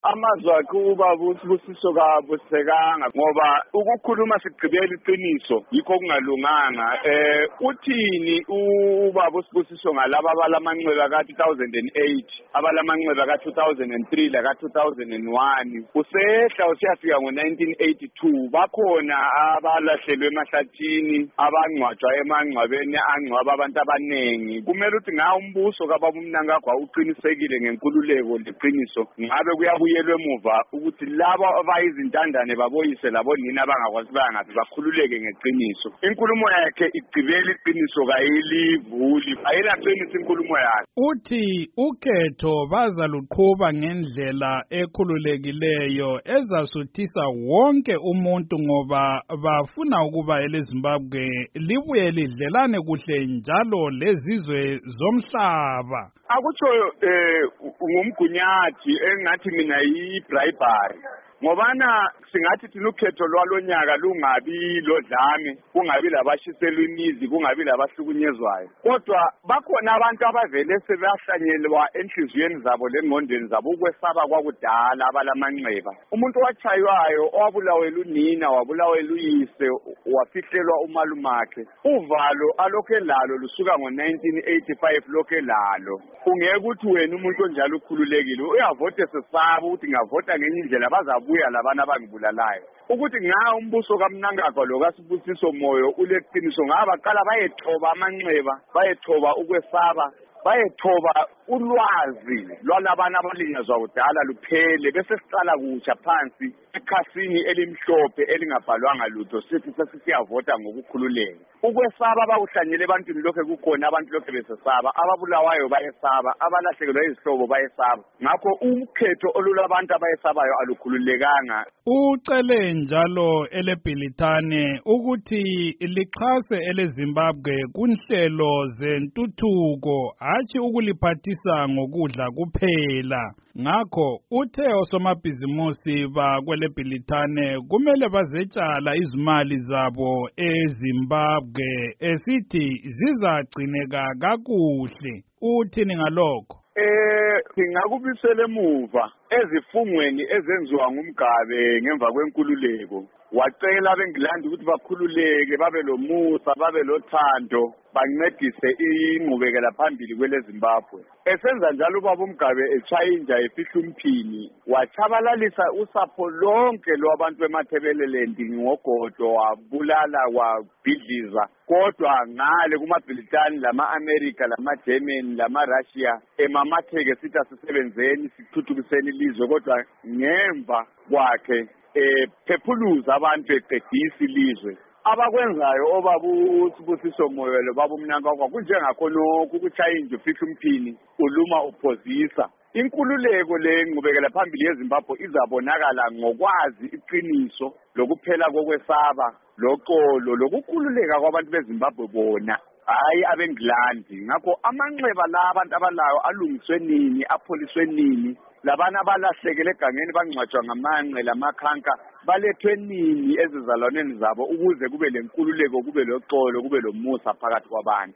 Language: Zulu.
amazwi akhe ubaba uSibusiso kabusekanga ngoba ukukhuluma sigqibela iqiniso yikho kungalunganga. Uthini ubaba uSibusiso ngalaba abalamanxeba ka-2008 abalamanxeba ka-2003 la ka-2001 usehla usiyafika ngo-1982 bakhona abalahlelwe emahlathini abangcwatshwa emangcwabeni angcwaba abantu abaningi. Kumele ukuthi ngawo umbuso kababa uMnangagwa uqinisekile ngenkululeko leqiniso ngabe kuyabuyelwa emuva ukuthi labo abayizintandane baboyise labo nina abangakwazi bayangaphi bakhululeke ngeqiniso. Inkulumo yakhe igcibela iqiniso kayilivuli ayilaqinisa inkulumo yakhe. Uthi ukhetho bazaluqhuba ngendlela ekhululekileyo ezasuthisa wonke umuntu ngoba bafuna ukuba eleZimbabwe libuye lidlelane kuhle njalo lezizwe zomhlaba. Akutsho ngumgunyathi engathi mina yi-bribery ngobana singathi thina ukhetho lwalonyaka lungabi lodlame kungabi labashiselwa imizi kungabi labahlukunyezwayo kodwa bakhona abantu abavele sebahlanyelwa enhliziyweni zabo lengqondweni zabo ukwesaba kwakudala abalamanxeba. Umuntu owatshaywayo owabulawela unina wabulawela uyise wafihlelwa umalumakhe uvalo alokho elalo lusuka ngo-1985 lokho elalo. Ungeke ukuthi wena umuntu onjalo ukhululekile uyavota sesaba ukuthi ngavota ngenye indlela bazabuya labana abangibulalayo ukuthi ngawo umbuso kaMnangagwa lo kaSibusiso Moyo uleqiniso ngabaqala bayethoba amanxeba bayethoba ukwesaba bayethoba ulwazi lwalabana abalinyazwa kudala luphele bese sicala kutsha phansi ekhasini elimhlophe elingabhalwanga lutho sithi sesiyavota ngokukhululeka. Ukwesaba bakuhlanyele ebantwini lokho kukhona abantu lokho besesaba ababulawayo bayesaba abalahlekelwa izihlobo bayesaba ngakho ukhetho olulabantu abayesabayo alukhululekanga. Ucele njalo eleBhilitane ukuthi lixhase eleZimbabwe kunhlelo zentuthuko hathi ukuliphathisa ngokudla kuphela. Ngakho uthe osomabhizimusi bakweleBhilitane kumele bazetshala izimali zabo eZimbabwe esithi zizagcineka kakuhle. Uthini ngalokho? Ngingakubisela emuva ezifungweni ezenziwa ngumgabe ngemva kwenkululeko wacela abeNgilandi ukuthi bakhululeke babe lomusa babe lothando bancedise ingqubekela phambili kweleZimbabwe. Esenza njalo ubaba uMgabe echayinja efihla umphini wachabalalisa usapho lonke lwabantu bemathebelelendi ngogodo wabulala wabhidliza kodwa ngale kumaBhilitane lama-America lama-German lama-Russia emamatheke sithi asisebenzeni sithuthukiseni ilizwe kodwa ngemva kwakhe phephuluza abantu eqedisa ilizwe. Abakwenzayo obaba uSibusiso Moyo lo baba uMnangagwa kunjengakhonokho ukuchayinja ufihla umphini uluma uphozisa. Inkululeko lengqubekela phambili yeZimbabwe izabonakala ngokwazi iqiniso lokuphela kokwesaba loxolo lokukhululeka kwabantu beZimbabwe bona hayi abeNgilandi. Ngakho amanxeba la abantu abalayo alungiswe nini apholiswe nini labana abalahlekele egangeni bangcwatshwa ngamanqe lamakhanka balethwe nini ezizalwaneni zabo ukuze kube lenkululeko kube loxolo kube lomusa phakathi kwabantu.